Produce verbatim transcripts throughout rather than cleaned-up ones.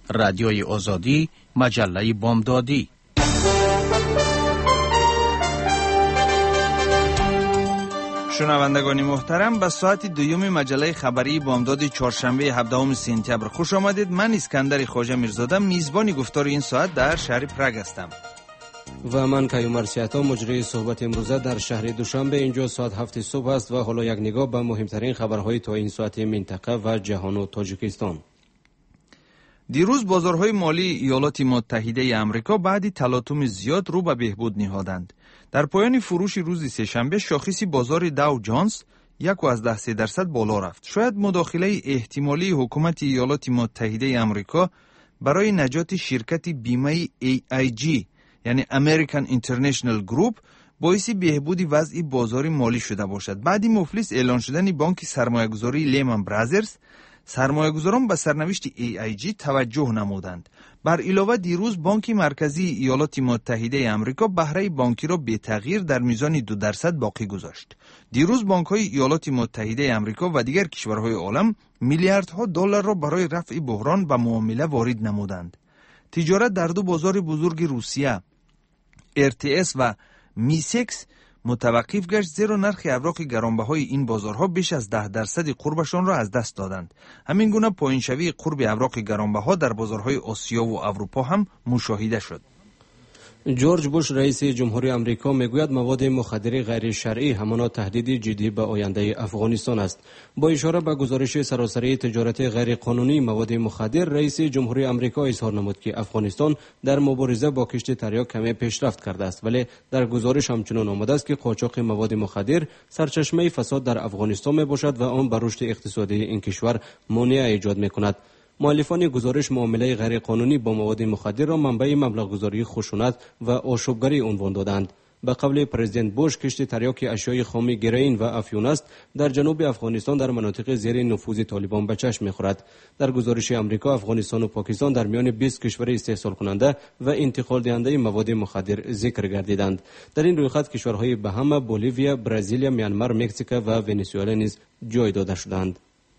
رادیوی آزادی، مجله بامدادی. شنوندگان محترم، به ساعت دوم مجله خبری بامداد چهارشنبه هفدهم سپتامبر خوش آمدید. من اسکندر خواجه میرزاده میزبان گفتار این ساعت در شهر پراگ هستم و من کیومرث سیاتا مجری صحبت امروزه در شهر دوشنبه. اینجا ساعت هفت صبح است و حالا یک نگاه به مهمترین خبرهای تا این ساعت منطقه و جهان و تاجیکستان. دیروز بازارهای مالی ایالات متحده آمریکا بعد تلاطم زیاد رو به بهبود نهادند. در پایان فروش روز سه‌شنبه شاخص بازار داو جونز یک و از ده سه درصد بالا رفت. شاید مداخله احتمالی حکومت ایالات متحده آمریکا برای نجات شرکت بیمه ای آی جی یعنی American International Group باعث بهبود وضع بازار مالی شده باشد. بعد مفلس اعلان شدن بانک سرمایه‌گذاری لیمن برادرز، سرمایه‌گذاران به سرنوشت ای آی جی توجه نمودند. بر علاوه دیروز بانک مرکزی ایالات متحده آمریکا بهره بانکی را به تغییر در میزان دو درصد باقی گذاشت. دیروز بانک‌های ایالات متحده آمریکا و دیگر کشورهای عالم میلیاردها دلار را برای رفع بحران و معامله وارد نمودند. تجارت در دو بازار بزرگ روسیه ار تی اس و میسکس متوقف گشت، زیرا نرخ اوراق گرانبهای این بازارها بیش از ده درصد قربشان را از دست دادند. همین گونه پایین‌شوی قرب اوراق گرانبها در بازارهای آسیا و اروپا هم مشاهده شد. جورج بوش رئیس جمهوری آمریکا میگوید مواد مخدر غیر شرعی همانا تهدید جدی به آینده افغانستان است. با اشاره به گزارش سراسری تجارت غیر قانونی مواد مخدر، رئیس جمهوری آمریکا اظهار نمود که افغانستان در مبارزه با کشت تریاک کمی پیشرفت کرده است، ولی در گزارش همچنان آمده است که قاچاق مواد مخدر سرچشمه فساد در افغانستان می باشد و آن بر رشد اقتصادی این کشور مانع ایجاد می کند. مؤلفان گزارش معامله غیر قانونی با مواد مخدر را منبع مبلغ گذاری خشونت و آشوبگری عنوان دادند. به قول پرزیدنت بوش، کشت تریاک اشیای خام گرین و افیون است در جنوب افغانستان در مناطق زیر نفوذ طالبان به چشم می‌خورد. در گزارش آمریکا، افغانستان و پاکستان در میان بیست کشور استحصال کننده و انتقال دهنده مواد مخدر ذکر گردیدند. در این رویخط کشورهای بهام، بولیویا، برزیل، میانمار، مکزیک و ونزوئلا نیز جای داده شدند.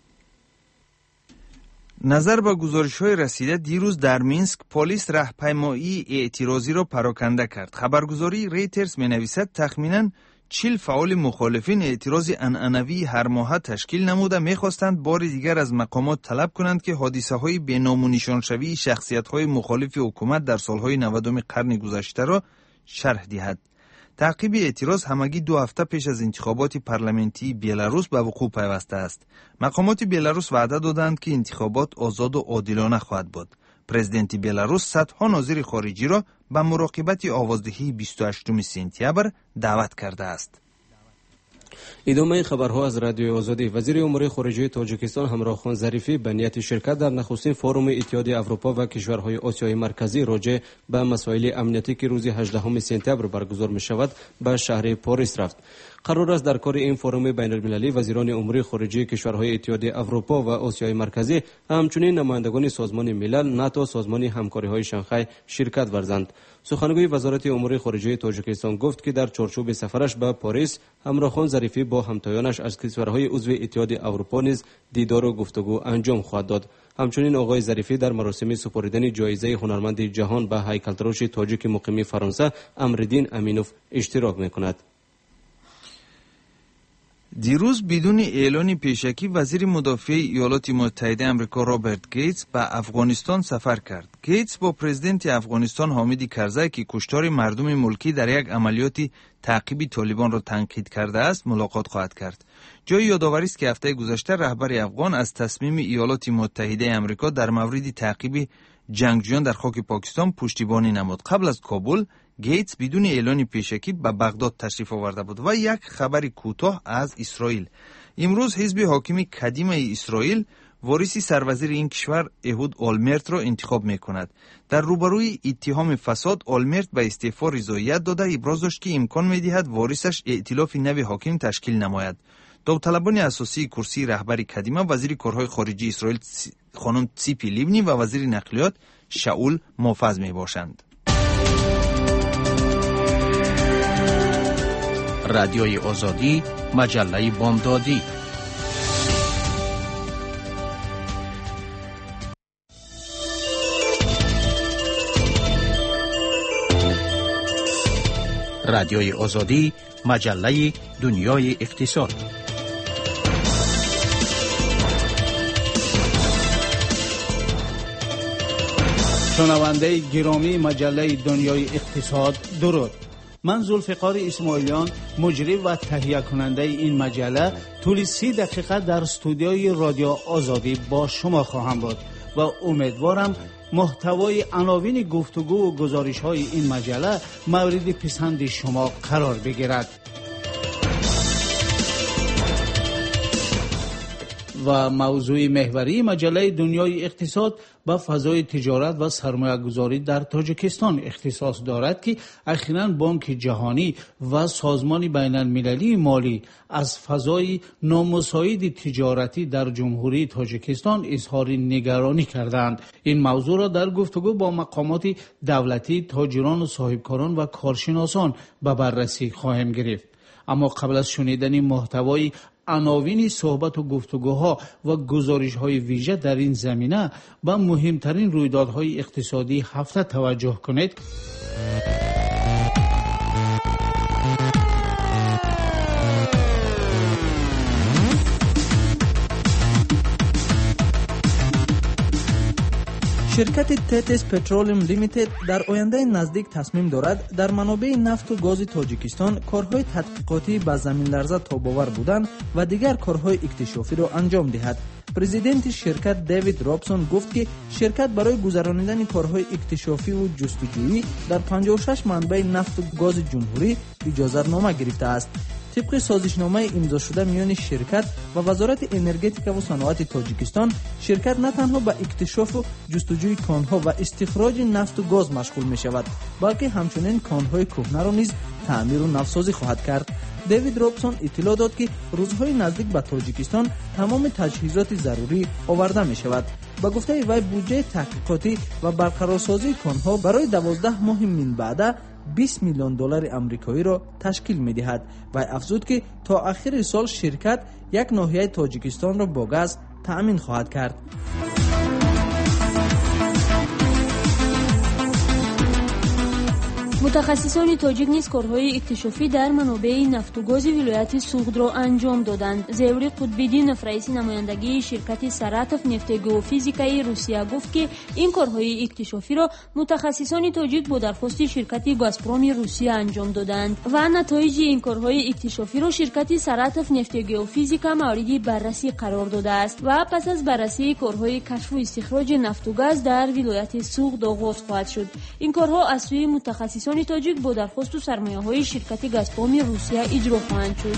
نظر به گزارش‌های رسیده دیروز در مینسک پلیس راهپیمایی اعتراضی را پراکنده کرد. خبرگزاری ریترز می‌نویسد تخمیناً چهل فعال مخالفین اعتراض عنعنوی هر ماه تشکیل نموده می‌خواستند بار دیگر از مقامات طلب کنند که حادثه‌های بی‌نام و نشان‌شوی شخصیت‌های مخالف حکومت در سال‌های نودم قرن گذشته را شرح دهد. تعقیب اعتراض همگی دو هفته پیش از انتخابات پارلمانتی بلاروس به وقوع پیوسته است. مقامات بلاروس وعده دادند که انتخابات آزاد و عادلانه خواهد بود. پرزیدنت بلاروس صدها ناظر خارجی را به مراقبت آوازدهی بیست و هشتم سپتامبر دعوت کرده است. ادامه خبرها از رادیو آزادی. وزیر امور خارجه تاجیکستان همراه خان ظریفی به نیت شرکت در نخستین فروم اتحاد اروپا و کشورهای آسیای مرکزی راجع به مسائل امنیتی که روز هجدهم سپتامبر برگزار می شود به شهر پاریس رفت. قرار است در کار این فروم بین المللی وزیران امور خارجه کشورهای اتحاد اروپا و آسیای مرکزی همچنین نمایندگان سازمان ملل، ناتو، سازمان همکاری‌های شانگهای شرکت ورزند. سخنگوی وزارت امور خارجه تاجیکستان گفت که در چارچوب سفرش به پاریس همراه خان ظریفی با همتایانش از کشورهای عضو اتحاد اروپا نیز دیدار و گفتگو انجام خواهد داد. همچنین آقای ظریفی در مراسم سپردن جایزه هنرمند جهان به هیکلتراش تاجیک مقیم فرانسه امردین امینوف اشتراک می‌کند. دیروز بدون اعلان پیشکی وزیر مدافع ایالات متحده آمریکا رابرت گیتس به افغانستان سفر کرد. گیتس با پرزیدنت افغانستان حامد کرزی که کشتار مردم ملکی در یک عملیات تعقیب طالبان را تنقید کرده است ملاقات خواهد کرد. جای یادآوری است که هفته گذشته رهبر افغان از تصمیم ایالات متحده آمریکا در مورد تعقیب جنگجویان در خاک پاکستان پشتیبانی نمود. قبل از کابل گیتس بدون اعلان پیشکی به بغداد تشریف آورده بود. و یک خبر کوتاه از اسرائیل. امروز حزب حاکم قدیم اسرائیل وارث سروزیر این کشور اهود اولمرت را انتخاب می کند. در روبروی اتهام فساد اولمرت به استعفا رضایت داده ابراز داشت که امکان می دهد وارثش ائتلاف نو حاکم تشکیل نماید. داوطلبان اساسی کرسی رهبری قدیمه وزیر کارهای خارجه اسرائیل خانم ציפי لیبنی و وزیر نقلیات شاول موفز می باشند. رادیوی آزادی، مجله بامدادی. رادیوی آزادی، مجله دنیای اقتصاد. شنونده گرامی مجله دنیای اقتصاد، درود. من ذوالفقار اسماعیلیان، مجری و تهیه کننده این مجله، طول سی دقیقه در استودیوی رادیو آزادی با شما خواهم بود و امیدوارم محتوای عناوین گفتگو و گزارش های این مجله مورد پسند شما قرار بگیرد. و موضوع محوری مجله دنیای اقتصاد به فضای تجارت و سرمایه گذاری در تاجیکستان اختصاص دارد که اخیراً بانک جهانی و سازمان بین المللی مالی از فضای نامساعد تجارتی در جمهوری تاجیکستان اظهار نگرانی کردند. این موضوع را در گفتگو با مقامات دولتی، تاجران و صاحبکاران و کارشناسان به بررسی خواهیم گرفت. اما قبل از شنیدن محتوای عناوین صحبت و گفتگوها و گزارش‌های ویژه در این زمینه به مهمترین رویدادهای اقتصادی هفته توجه کنید. شرکت تتس پترولیم لیمیتد در آینده نزدیک تصمیم دارد در منابع نفت و گاز تاجیکستان کارهای تحقیقاتی با زمین لرزه تاب‌آور بودن و دیگر کارهای اکتشافی را انجام دهد. پرزیدنت شرکت دیوید رابسون گفت که شرکت برای گذراندن کارهای اکتشافی و جستجویی در پنجاه و شش منبع نفت و گاز جمهوری اجازه‌نامه گرفته است. طبق سازشنامه امضا شده میان شرکت و وزارت انرژتیک و صنعت تاجیکستان، شرکت نه تنها به اکتشاف و جستجوی کانها و استخراج نفت و گاز مشغول می شود، بلکه همچنین کانهای کهنه را نیز تعمیر و نوسازی خواهد کرد. دیوید رابسون اطلاع داد که روزهای نزدیک به تاجیکستان تمام تجهیزات ضروری آورده می شود. با گفته وی بودجه تحقیقاتی و برقرارسازی کانها برای دوازده ماه من بعد بیست میلیون دلار آمریکایی را تشکیل می دهد و افزود که تا آخر سال شرکت یک ناحیه تاجیکستان را با گاز تأمین خواهد کرد. متخصصان تاجیک نیز کارهای اکتشافی در منابع نفت و گاز ولایت سوغد را انجام دادند. زیوری قطب‌الدینوف رئیس نمایندگی شرکت سراتف نفت گئوفیزیکایی روسیه گفت که این کارهای اکتشافی را متخصصان تاجیک با درخواست شرکت گازپروم روسیه انجام دادند و نتایج این کارهای اکتشافی را شرکت سراتف نفت گئوفیزیکا مورد بررسی قرار داده است و پس از بررسی کارهای کشف و استخراج نفت و گاز در ولایت سوغد آغاز خواهد شد. این کارها از سوی متخصصان تاجیک با درخواست و سرمایه‌های شرکت گازپروم روسیه اجرا خواهند شد.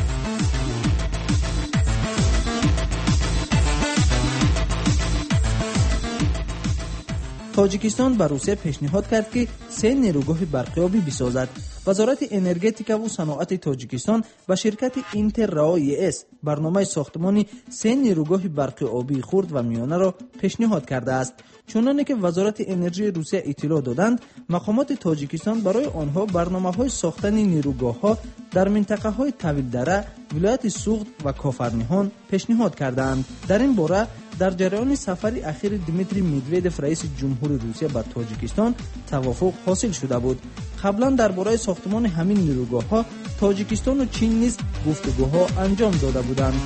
تاجیکستان به روسیه پیشنهاد کرد که سه نیروگاه برقیابی بسازد. وزارت انرژتیک و صنعت تاجیکستان با شرکت اینتر رای اس برنامه ساختمان سه نیروگاه برقیابی خرد و میانه را پیشنهاد کرده است. چنانه که وزارت انرژی روسیه اطلاع دادند، مقامات تاجیکستان برای آنها برنامه‌های ساختن نیروگاه‌ها در منطقه‌های طویل دره، ولایت سوغد و کافرنیهان پیشنهاد کردند. در این باره در جریان سفر اخیر دیمیتری مدودوف رئیس جمهوری روسیه به تاجیکستان توافق حاصل شده بود. قبلا درباره ساختمان همین نیروگاه‌ها تاجیکستان و چین نیز گفتگوها انجام داده بودند.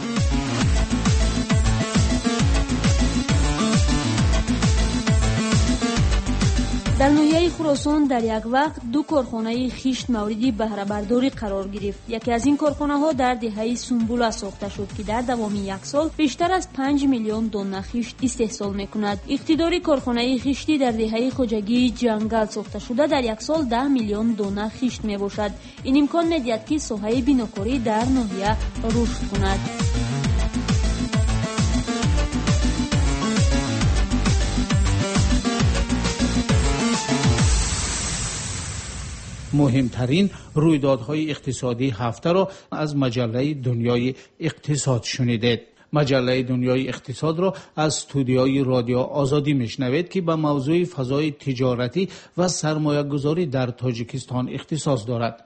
در ناحیه خراسان در یک وقت دو کارخانه خشت مورد بهره برداری قرار گرفت. یکی از این کارخانه ها در دهه سنبوله ساخته شد که در دوام یک سال بیشتر از پنج میلیون دانه خشت استحصال میکند. اقتدار کارخانه خشتی در دهه خواجگی جنگل ساخته شده در یک سال ده میلیون دانه خشت میباشد. این امکان میدهد که ساحه بیناکاری در ناحیه رشد کند. مهمترین رویدادهای اقتصادی هفته را از مجله دنیای اقتصاد شنیدید. مجله دنیای اقتصاد را از استودیوی رادیو آزادی میشنوید که به موضوع فضای تجارتی و سرمایه گذاری در تاجیکستان اختصاص دارد.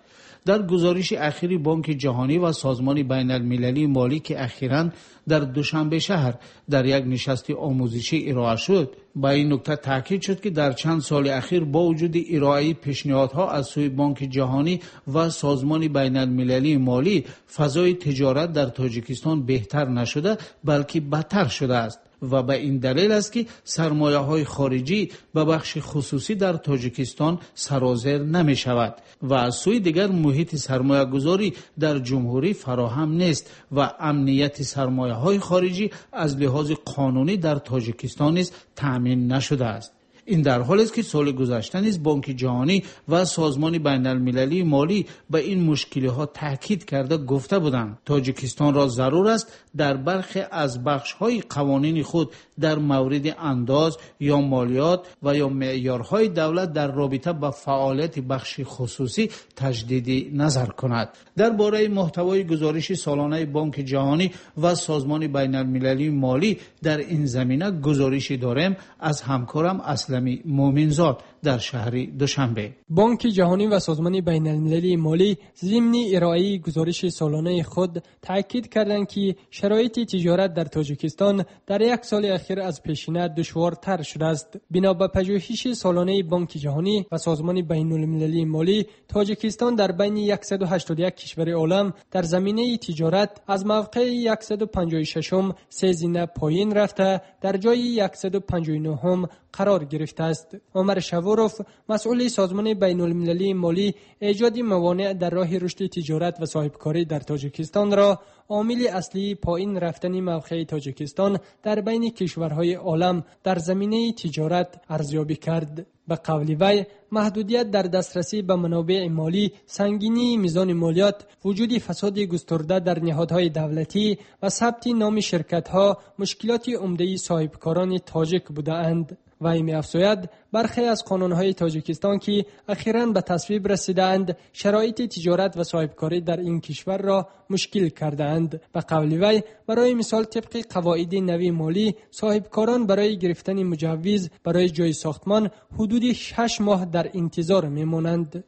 در گزارش اخیری بانک جهانی و سازمان بین المللی مالی که اخیراً در دوشنبه شهر در یک نشست آموزشی ارائه شد، با این نکته تاکید شد که در چند سال اخیر با وجود ارائه پیشنهادها از سوی بانک جهانی و سازمان بین المللی مالی، فضای تجارت در تاجیکستان بهتر نشده بلکه بدتر شده است و به این دلیل است که سرمایه های خارجی به بخش خصوصی در تاجیکستان سرازیر نمی شود و از سوی دیگر محیط سرمایه گذاری در جمهوری فراهم نیست و امنیت سرمایه های خارجی از لحاظ قانونی در تاجیکستان نیز تامین نشده است. این در حالی است که سال گذشته نیز بانک جهانی و سازمان بین المللی مالی به این مشکلات تاکید کرده گفته بودند تاجیکستان را ضرور است در برخی از بخش‌های قوانین خود در مورد انداز یا مالیات و یا معیارهای دولت در رابطه با فعالیت بخش خصوصی تجدید نظر کند. درباره محتوای گزارش سالانه بانک جهانی و سازمان بین المللی مالی در این زمینه گزارشی داریم از همکارم اسلمی مومنزاد در شهر دوشنبه. بانک جهانی و سازمان بین المللی مالی ضمن ارائه گزارش سالانه خود تاکید کردند که شرایط تجارت در تاجیکستان در یک سال اخیر از پیشینه دشوارتر شده است. بنا به پژوهش سالانه بانک جهانی و سازمان بین المللی مالی، تاجیکستان در بین صد و هشتاد و یک کشور عالم در زمینه تجارت از موقع صد و پنجاه و شش سه زینه پایین رفته در جای صد و پنجاه و نه قرار گرفته است. عمر شوروف، مسئول سازمان بین المللی مالی، ایجاد موانع در راه رشد تجارت و صاحبکاری در تاجیکستان را عامل اصلی پایین رفتن موقع تاجیکستان در بین کشورهای عالم در زمینه تجارت ارزیابی کرد. به قول وی، محدودیت در دسترسی به منابع مالی، سنگینی میزان مالیات، وجود فساد گسترده در نهادهای دولتی و ثبت نام شرکت‌ها مشکلات عمده صاحبکاران تاجیک بودند. وی می‌افزاید برخی از قانون‌های تاجیکستان که اخیراً به تصویب رسیدند شرایط تجارت و صاحبکاری در این کشور را مشکل کردند. به قول وی، برای مثال طبق قواعد نوی مالی، صاحبکاران برای گرفتن مجوز برای جای ساختمان حدود شش ماه در انتظار می‌مانند.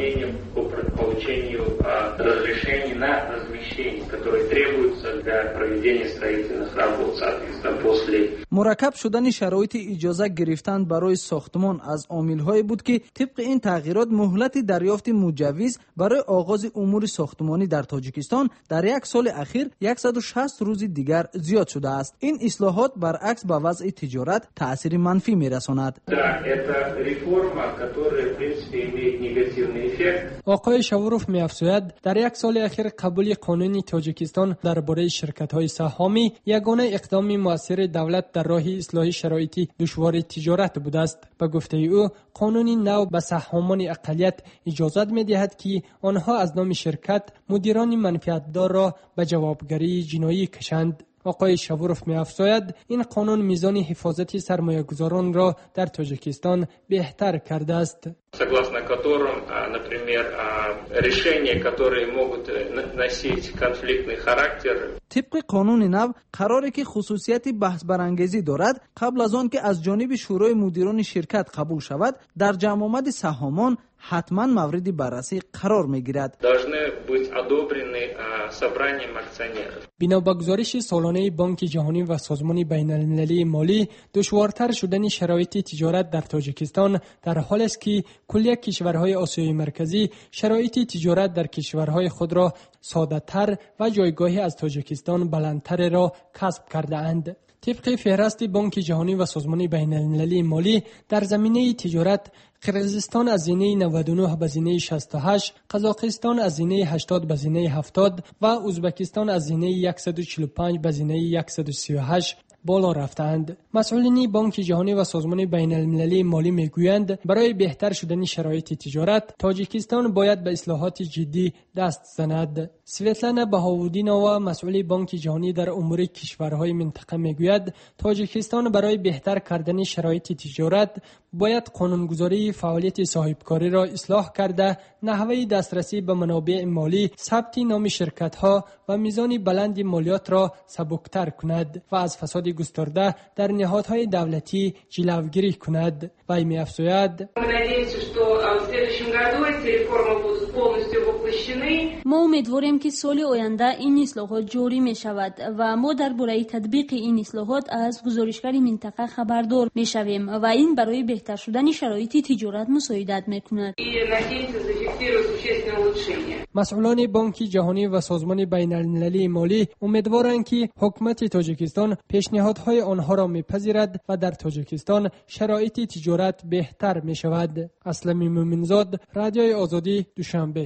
разрешений на размещение, которые требуются для проведения строительных работ, соответственно, после. مرکب شدن شرایط اجازه گرفتن برای ساختمان از عامل‌هایی بود که طبق این تغییرات مهلت دریافت مجوز برای آغاز امور ساختمانی در تاجیکستان در یک سال اخیر صد و شصت روز دیگر زیاد شده است. این اصلاحات برعکس به وضع تجارت تأثیر منفی می‌رساند. آقای شوروف می‌افزاید در یک سال اخیر قبول قانون تاجیکستان درباره شرکت‌های سهامی یگانه اقدام مؤثر دولت در راه اصلاح شرایط دشوار تجارت بوده است. به گفته او، قانون نو به سهامان اقلیت اجازه می‌دهد که آنها از نام شرکت مدیران منفعتدار را به جوابگری جنایی کشند. آقای شوروف می‌افزاید این قانون میزان حفاظت سرمایه‌گذاران را در تاجیکستان بهتر کرده است. согласно которым, например, решения, которые могут носить конфликтный характер. طبق قانون نو قراره که خصوصیت بحث برانگیزی دارد قبل از آن که از جانب شورای مدیران شرکت قبول شود در جمع آمد سهامان حتما مورد بررسی قرار میگیرد. بنا به گزارش سالانه بانک جهانی و سازمان بین المللی مالی، دشوارتر شدن شرایط تجارت در تاجیکستان در حالی است که کلیه کشورهای آسیای مرکزی شرایط تجارت در کشورهای خود را ساده‌تر و جایگاهی از تاجیکستان بلندتر را کسب کرده اند. طبق فهرست بانک جهانی و سازمان بین المللی مالی، در زمینه تجارت قرقیزستان از زینه نود و نه به زینه شصت و هشت، قزاقستان از زینه هشتاد به زینه هفتاد و ازبکستان از زینه صد و چهل و پنج به زینه صد و سی و هشت بالا رفتند. مسئولین بانک جهانی و سازمان بین المللی مالی میگویند برای بهتر شدن شرایط تجارت تاجیکستان باید به اصلاحات جدی دست زند. سویتلانا بهاودینووا، مسئول بانک جهانی در امور کشورهای منطقه میگوید تاجیکستان برای بهتر کردن شرایط تجارت باید قانونگذاری فعالیت صاحبکاری را اصلاح کرده، نحوه دسترسی به منابع مالی، ثبت نام شرکت‌ها و میزان بلند مالیات را سبکتر کند و از فساد گسترده در نهادهای دولتی جلوگیری کند. وی می‌افزاید ما امیدواریم که سال آینده این اصلاحات جاری می شود و ما درباره تطبیق این اصلاحات از گزارشگر منطقه خبردار می شویم و این برای بهتر شدن شرایط تجارت مساعدت می کند. مسئولان بانک جهانی و سازمان بین المللی مالی امیدوارند که حکومت تاجیکستان پیشنهادهای آنها را میپذیرد و در تاجیکستان شرایط تجارت بهتر می شود. اسلمی مومنزاد، رادیوی آزادی، دوشنبه.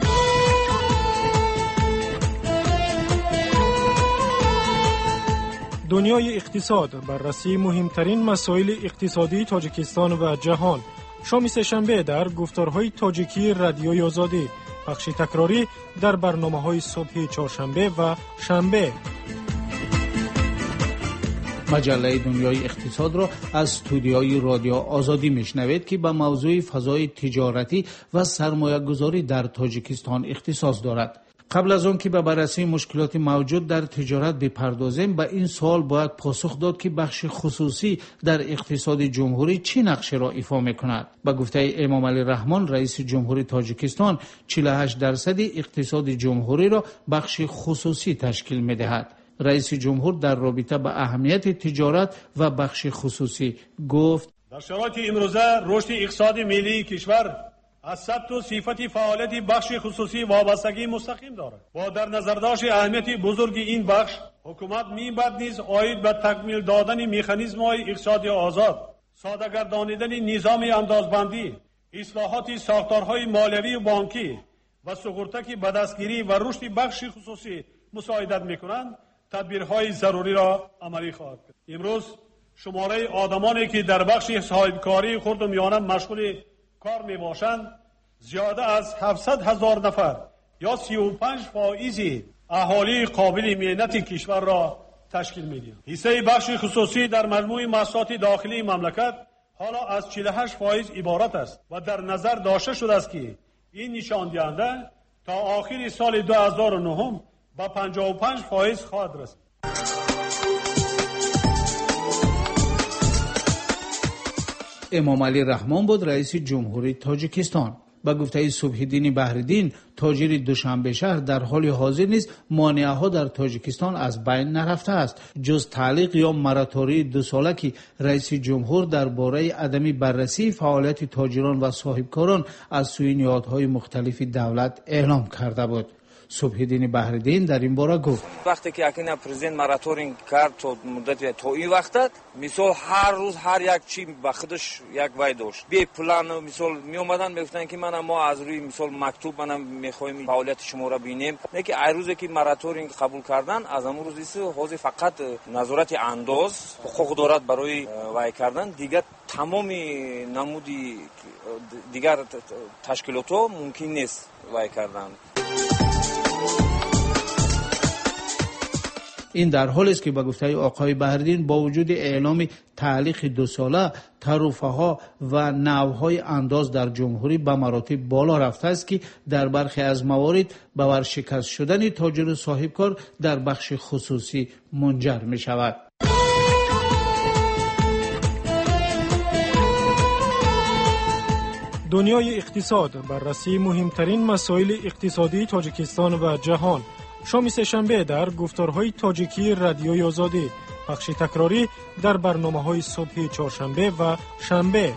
دنیای اقتصاد، بررسی مهمترین مسائل اقتصادی تاجیکستان و جهان. شام سه‌شنبه در گفتارهای تاجیکی رادیوی آزادی، بخش تکراری در برنامه‌های صبح چهارشنبه و شنبه. مجله دنیای اقتصاد را از استودیوی رادیو آزادی میشنوید که به موضوع فضای تجارتی و سرمایه‌گذاری در تاجیکستان اختصاص دارد. قبل از آن که به بررسی مشکلات موجود در تجارت بپردازیم، به این سوال باید پاسخ داد که بخش خصوصی در اقتصاد جمهوری چه نقشی را ایفا می‌کند. به گفته امام علی رحمان، رئیس جمهوری تاجیکستان، چهل و هشت درصد اقتصاد جمهوری را بخش خصوصی تشکیل می‌دهد. رئیس جمهور در رابطه با اهمیت تجارت و بخش خصوصی گفت: در شرایط امروزه رشد اقتصاد ملی کشور از ثبت و صفت فعالیت بخش خصوصی وابستگی مستقیم دارد. با در نظر داشت اهمیت بزرگ این بخش، حکومت می‌باید نیز عاید به تکمیل دادن مکانیزم‌های اقتصادی آزاد، ساده‌گردانیدن نظام اندازبندی، اصلاحات ساختارهای مالیوی و بانکی و سقوطی به دستگیری و رشد بخش خصوصی مساعدت می‌کنند، تدبیرهای ضروری را عملی خواهد کرد. امروز شماره آدمانی که در بخش صاحبکاری خرد و میانه مشغول کار می باشند زیاده از هفتصد هزار نفر یا سی و پنج فائزی اهالی قابل مهنت کشور را تشکیل می دهند. حصه بخش خصوصی در مجموع محصولات داخلی مملکت حالا از چهل و هشت فائز عبارت است و در نظر داشته شده است که این نشان دهنده تا آخر سال دو هزار و نه با پنجاه و پنج فائز خواهد رسید. امام علی رحمان بود رئیس جمهوری تاجیکستان. با گفته صبح‌الدین بحرالدین، تاجر دوشنبه شهر، در حال حاضر نیز مانعه‌ها در تاجیکستان از بین نرفته است، جز تعلیق یا مراتوری دو ساله که رئیس جمهور درباره عدم بررسی فعالیت تاجران و صاحبکاران از سوی نهادهای مختلف دولت اعلام کرده بود. صبح‌الدین بحرالدین در این باره گفت: وقتی که اکنون پرزیدنت مراتورینگ کرد تا مدت تا این وقت، مثال هر روز هر یک چی به خودش یک وای داشت. بی پلان مثال می اومدن میگفتن که من ما از روی مثال مکتوب منم میخوایم فعالیت شما را ببینیم. نه که هر روزی که مراتورینگ قبول کردن، از اون روز است حاضر فقط نظارت انداز حقوق دارد برای وای کردن. دیگر تمام نمودی دیگر تشکیلات ممکن نیست وای کردن. این در حالی است که به گفته آقای بحرالدین با وجود اعلام تعلیق دو ساله، تعرفه‌ها و نوع‌های انداز در جمهوری به مراتب بالا رفته است که در برخی از موارد به ورشکست شدن تاجر و صاحبکار در بخش خصوصی منجر می شود. دنیای اقتصاد، بررسی مهمترین مسائل اقتصادی تاجیکستان و جهان. شام سه‌شنبه در گفتارهای تاجیکی رادیوی آزادی، بخش تکراری در برنامه‌های صبح چهارشنبه و شنبه.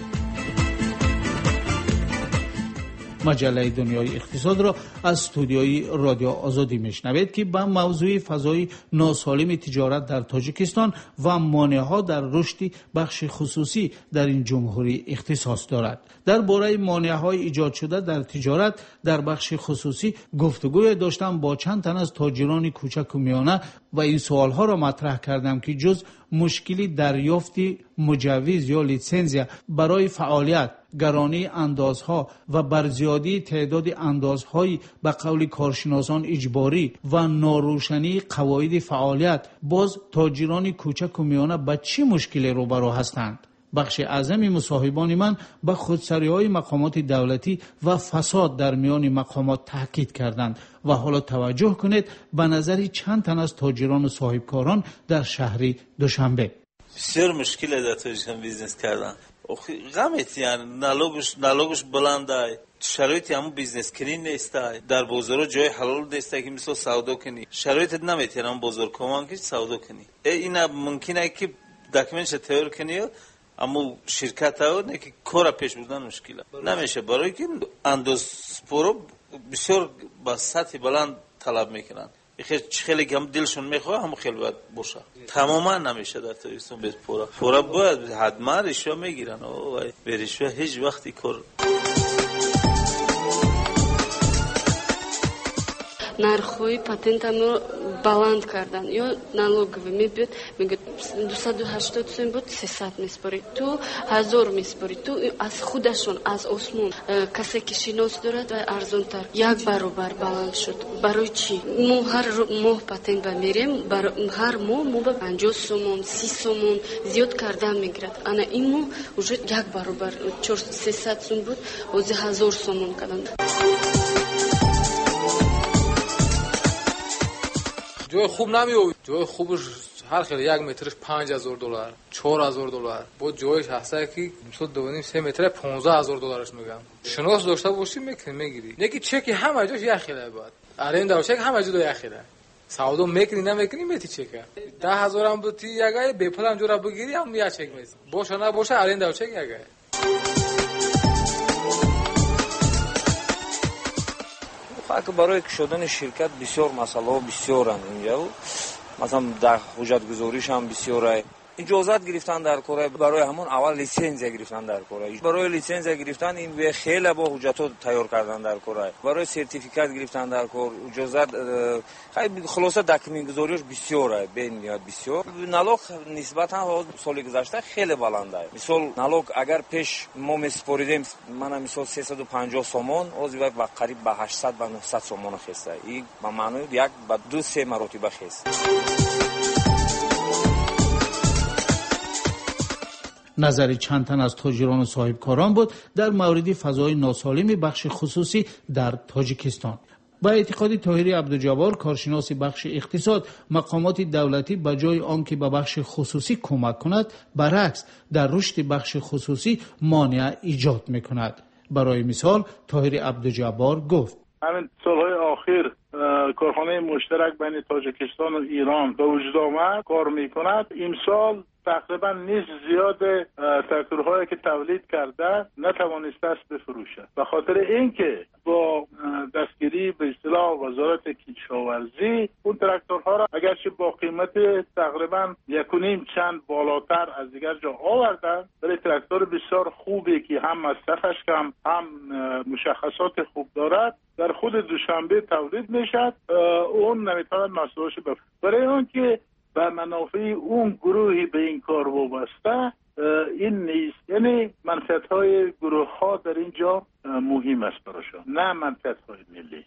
مجله دنیای اقتصاد را از استودیوی رادیو آزادی میشنوید که به موضوع فضای ناسالم تجارت در تاجیکستان و مانع‌ها در رشد بخش خصوصی در این جمهوری اختصاص دارد. درباره مانع‌های ایجاد شده در تجارت در بخش خصوصی گفتگوی داشتم با چند تن از تاجران کوچک و میانه و این سوال‌ها را مطرح کردم که جز مشکلی دریافت مجوز یا لیسانس برای فعالیت، گرانی اندازها و برزیادی تعداد اندازهای به قول کارشناسان اجباری و ناروشنی قواعد فعالیت، باز تاجران کوچک و میانه با چه مشکلی روبرو هستند؟ بخش اعظم مصاحبان من به خودسری‌های مقامات دولتی و فساد در میان مقامات تاکید کردند و حالا توجه کنید به نظر چند تن از تاجران و صاحبکاران در شهر دوشنبه. بسیار مشکل در تاجیکستان بیزنس کردن. غمت یعنی نالوگش نالوگش بلنده، شرایطی همون بیزنس کنی نیست، در بازار جای حلال نیست که مثل سودا کنی، شرایطت نمیتونی هم بازار کمان که سودا کنی. اینا ممکنه که داکیومنتش تیار کنی، اما شرکت ها نه که کار پیش بردن مشکله نمیشه، برای که اندوسپورو بسیار با سطح بلند طلب میکنن. خیلی هم دلشون میخواه هم خیلی باید باشه، تماما نمیشه در تاجیکستان بیت پورا پورا باید حتما رشوه میگیرن و به رشوه هیچ وقتی کار. нархҳои патентамро баланд кардан ё налоговый мебиёд мегӯяд дусаду ҳаштод сум буд сесад меспорӣ ту ҳазор меспорӣ ту аз худашон аз осмон касе ки шинос дорад ва арзонтар як баробар баланд шуд. барои чӣ мо ҳар моҳ патент ба мерем, ҳар моҳ мо ба панҷоҳ сомон си сомон зиёд кардан мегирад. ана ин моҳ уже як баробар сесад сум буд ҳозир ҳазор сомон кардан. جای خوب نمیوید، جای خوبش هر خیلی یک مترش پنج هزار دلار، چهار هزار دلار. بود جایش هسته که مثلا دو نیم سه متر پانزده هزار دلارش میگم. شناس داشته باشی میکنی میگیری. نگی چکی همه جاش یک خیلی بود. آرند داشت چک همه جا دو یک خیلی. سودا میکنی نمیکنی میتی چکه. ده هزار هم بودی یگای به پلان جورا بگیری هم یک چک میز. باشه نه باشه آرند داشت چک یگای. که برای شدن شرکت بسیار مسئله ها بسیارند اینجا، مثلا در حجت گذاریش هم بسیاره. اجازت گرفتن در کره، برای همون اول لیسنس گرفتن در کره، برای لیسنس گرفتن این خیلی با حجت تیار کردن در کره، برای سرتیفیکات گرفتن در کره، اجازت خیلی خلاصه داکیومنت گذاریش بسیاره، به نیت بسیار. نالوگ نسبتا سال گذشته خیلی بلنده. مثلا نالوگ اگر پیش ما میسپریدیم، من مثلا سیصد و پنجاه سومون، از وقت با قریب به هشتصد و نهصد سومون خسته. این به معنی یک با دو سه مرتبه خست. نظر چند تن از تاجران و صاحبکاران بود در مورد فضای ناسالم بخش خصوصی در تاجیکستان. با اعتقاد طاهری عبدالجبار، کارشناس بخش اقتصاد، مقامات دولتی به جای آنکه به بخش خصوصی کمک کند، برعکس در رشد بخش خصوصی مانع ایجاد میکند. برای مثال طاهری عبدالجبار گفت: همین سالهای آخر کارخانه مشترک بین تاجیکستان و ایران به وجود آمد، کار میکند. امسال تقریبا نصف زیاد تراکتورهایی که تولید کرده نتوانسته است بفروشد، به خاطر اینکه با دستگیری به اصطلاح وزارت کشاورزی اون تراکتورها را اگرچه با قیمت تقریبا یک و نیم چند بالاتر از دیگر جا آوردن، ولی تراکتور بسیار خوبی که هم مصرفش کم هم مشخصات خوب دارد در خود دوشنبه تولید میشد، اون نمیتواند محصولش بفروشد. برای آنکه و منافع اون گروهی به این کار وابسته این نیست، یعنی منفعت های گروه ها در اینجا مهم است براشون، نه منفعت های ملی.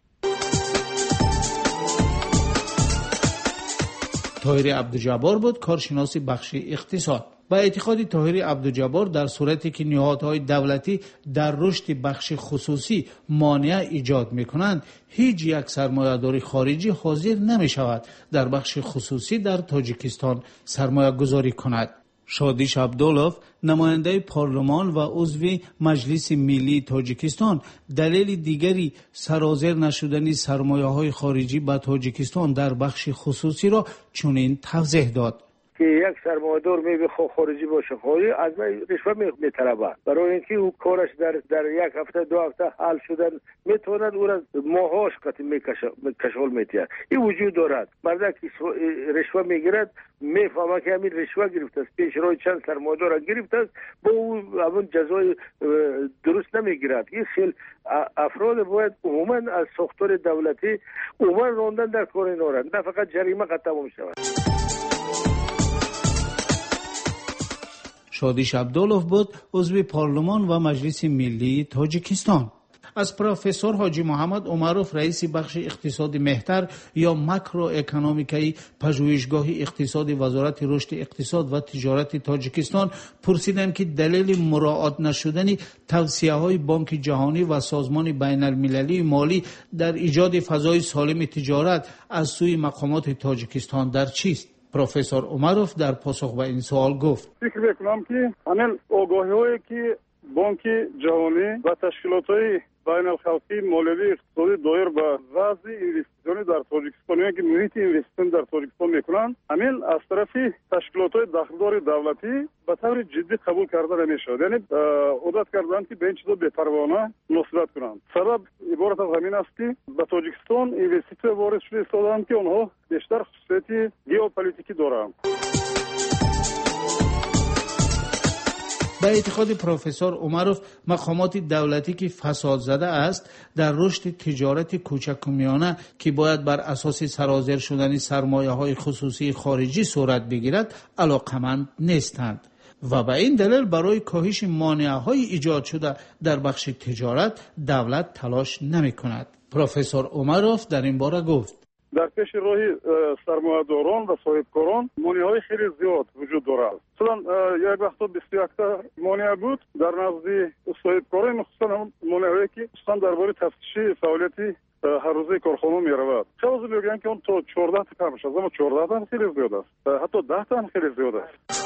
طاهری عبدالجبار بود، کارشناس بخش اقتصاد. با اعتقاد طاهری عبدالجبار در صورتی که نهادهای دولتی در رشد بخش خصوصی مانع ایجاد میکنند، هیچ یک سرمایه‌دار خارجی حاضر نمی شود در بخش خصوصی در تاجیکستان سرمایه گذاری کند. شادیش عبدالله، نماینده پارلمان و عضو مجلس ملی تاجیکستان، دلیل دیگری سرازیر نشدن سرمایه‌های خارجی به تاجیکستان در بخش خصوصی را چنین توضیح داد: که یک سرمایه‌دار می‌خواد خارجی باشه، خواهی از من رشوه می‌طلبه برای اینکه او کارش در در یک هفته دو هفته حل شدن میتواند او را ماهاش قطع میکشه کشول میتیه. این وجود دارد. مرد که رشوه میگیرد میفهمه که همین رشوه گرفته است، پیش روی چند سرمایه‌دار گرفته است، با او همون جزای درست نمیگیرد. این خیلی افراد باید عموما از ساختار دولتی عموما راندن در کار نورند، نه فقط جریمه قطع میشود. شادیش عبدالله بود، عضو پارلمان و مجلس ملی تاجیکستان. از پروفسور حاجی محمد عمروف، رئیس بخش اقتصاد مهتر یا ماکرو اکونومیکای پژوهشگاه اقتصاد وزارت رشد اقتصاد و تجارت تاجیکستان، پرسیدم که دلیل مراعات نشدن توصیه‌های بانک جهانی و سازمان بین المللی مالی در ایجاد فضای سالم تجارت از سوی مقامات تاجیکستان در چیست؟ پروفسور عمروف در پاسخ به این سوال گفت: فکر میکنم که همین آگاهی‌هایی که بانک جهانی و تشکیلات‌های بین الخلقی مالیوی اقتصادی دایر به وضع اینوستیسیونی در تاجیکستان که محیط اینوستیسیون در تاجیکستان میکنند، همین از طرف تشکیلات‌های دخلدار دولتی به طور جدی قبول کرده نمیشد. یعنی عادت کردند که به این چیزا بی‌پروانه نسبت کنند. سبب عبارت از همین است که به تاجیکستان اینوستیسیون وارد شده ایستادند که آنها بیشتر خصوصیت ژئوپلیتیکی دارند. به اعتقاد پروفسور عمروف، مقامات دولتی که فساد زده است در رشد تجارت کوچک و میانه که باید بر اساس سرازیر شدن سرمایه‌های خصوصی خارجی صورت بگیرد علاقمند نیستند و به این دلیل برای کاهش مانع‌های ایجاد شده در بخش تجارت دولت تلاش نمی‌کند. پروفسور عمروف در این باره گفت: در پیش راه سرمایه‌داران و صاحبکاران مانع‌های خیلی زیاد وجود دارد. مثلا یک وقتا بیست و یک تا مانع بود در نزد صاحبکاران، مخصوصا مانع‌هایی که خصوصا درباره تفتیش فعالیت هر روزه کارخانه می‌رود. خیلی از میگن که اون تا چهارده تا کم شده، اما چهارده تا خیلی زیاد است. حتی ده تا خیلی زیاد است.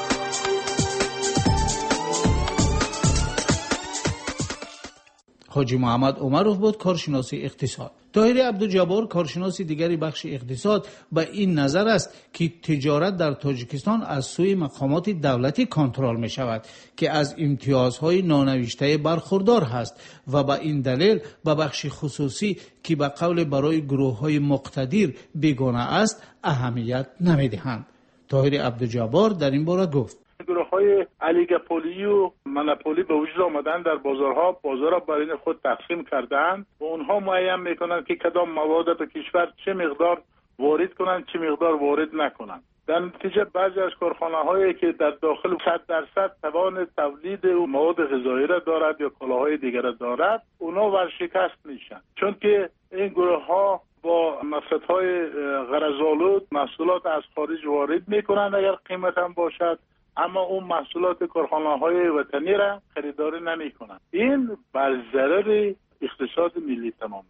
حاجی محمد عمروف بود، کارشناس اقتصاد. طاهر عبدالجبار، کارشناس دیگری بخش اقتصاد، به این نظر است که تجارت در تاجیکستان از سوی مقامات دولتی کنترل می شود که از امتیازهای نانوشته برخوردار هست و به این دلیل به بخش خصوصی که به قول برای گروه‌های مقتدر بیگانه است اهمیت نمی دهند. طاهر عبدالجبار در این باره گفت: گروه‌های اولیگوپولی و مونوپولی به وجود آمدن در بازارها، بازار را برای خود تقسیم کردند و اونها معین میکنند که کدام مواد به کشور چه مقدار وارد کنند، چه مقدار وارد نکنند. در نتیجه بعضی از کارخانه‌هایی که در داخل صد درصد توان تولید مواد غذایی را دارد یا کالاهای دیگر را دارد، اونها ورشکست میشن، چون که این گروه‌ها با مصرف‌های غرض‌آلود محصولات از خارج وارد میکنند اگر قیمت هم باشد، اما اون محصولات کارخانه‌های وطنی را خریداری نمی‌کنند. این بر ضرر اقتصاد ملی تمام.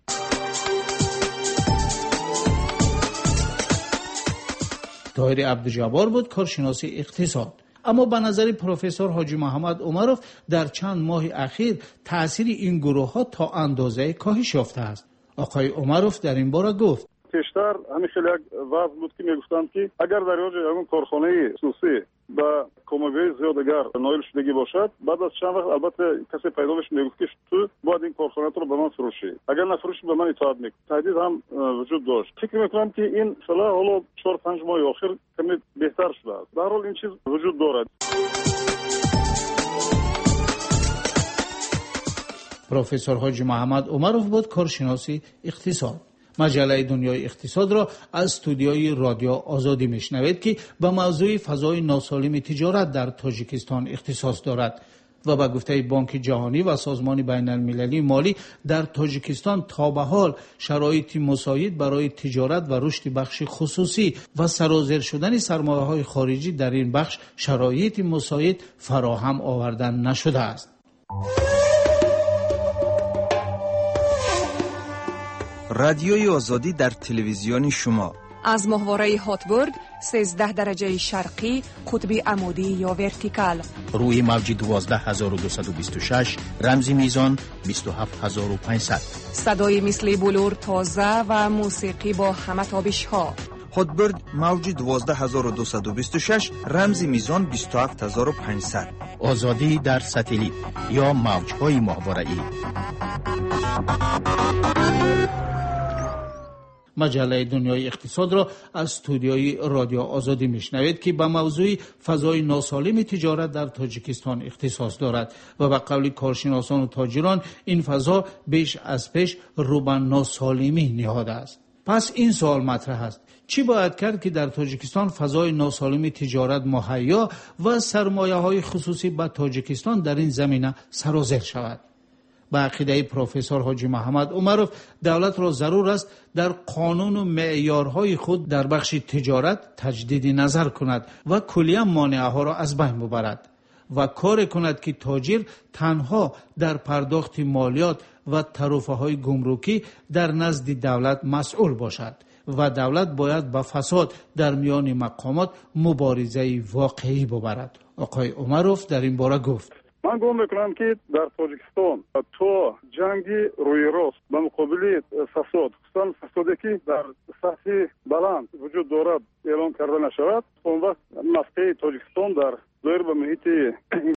طاهر عبدالجبار بود، کارشناس اقتصاد. اما به نظر پروفسور حاجی محمد عمروف در چند ماه اخیر تأثیر این گروه‌ها تا اندازه کاهش یافته است. آقای عمروف در این باره گفت: پیشتر همین خیلی یک وضع بود که میگفتند که اگر در یاد اون کارخانه خصوصی با کمبی زیاد اگر نایل شدگی باشد، بعد از چند وقت البته کسی پیدا بشه میگفت که تو باید این کارخانه رو به من فروشی، اگر نفروشی به من اطاعت میکنی. تهدید هم وجود داشت. فکر میکنم که این فعلا حالا چهار پنج ماه آخر کمی بهتر شده است. در حال این چیز وجود دارد. پروفسور حاجی محمد عمروف بود، کارشناسی اقتصاد. مجله دنیای اقتصاد را از استودیوی رادیو آزادی میشنوید که به موضوع فضای ناسالم تجارت در تاجیکستان اختصاص دارد و به گفته بانک جهانی و سازمان بین المللی مالی در تاجیکستان تا به حال شرایط مساعد برای تجارت و رشد بخش خصوصی و سرازیر شدن سرمایه‌های خارجی در این بخش شرایط مساعد فراهم آوردن نشده است. رادیوی آزادی در تلویزیون شما از ماهواره هاتبورد سیزده درجه شرقی قطب عمودی یا ورتیکال روی موج دوازده هزار و دویست و بیست و شش رمزی میزان بیست و هفت هزار و پانصد. صدای مثل بلور تازه و موسیقی با همه تابش ها. هاتبورد موج دوازده هزار و دویست و بیست و شش رمزی میزان بیست و هفت هزار و پانصد. آزادی در ساتلیت یا موج‌های ماهواره‌ای. مجله دنیای اقتصاد را از استودیوی رادیو آزادی میشنوید که به موضوع فضای ناسالم تجارت در تاجیکستان اختصاص دارد و به قول کارشناسان و تاجران این فضا بیش از پیش رو به ناسالمی نهاده است. پس این سوال مطرح است: چی باید کرد که در تاجیکستان فضای ناسالم تجارت مهیا و سرمایه‌های خصوصی به تاجیکستان در این زمینه سرازیر شود؟ به عقیده پروفسور حاجی محمد عمروف، دولت را ضرور است در قانون و معیارهای خود در بخش تجارت تجدید نظر کند و کلیاً مانعها را از بین ببرد و کار کند که تاجر تنها در پرداخت مالیات و تعرفه‌های گمرکی در نزد دولت مسئول باشد و دولت باید با فساد در میان مقامات مبارزه واقعی ببرد. آقای عمروف در این باره گفت: من گمان میکنم که در تاجیکستان تو جنگی روی راست به مقابل فساد، خصوصا فسادی که در سطح بلند وجود دارد اعلان کرده نشود، اون وقت مسئله تاجیکستان در دایر به محیط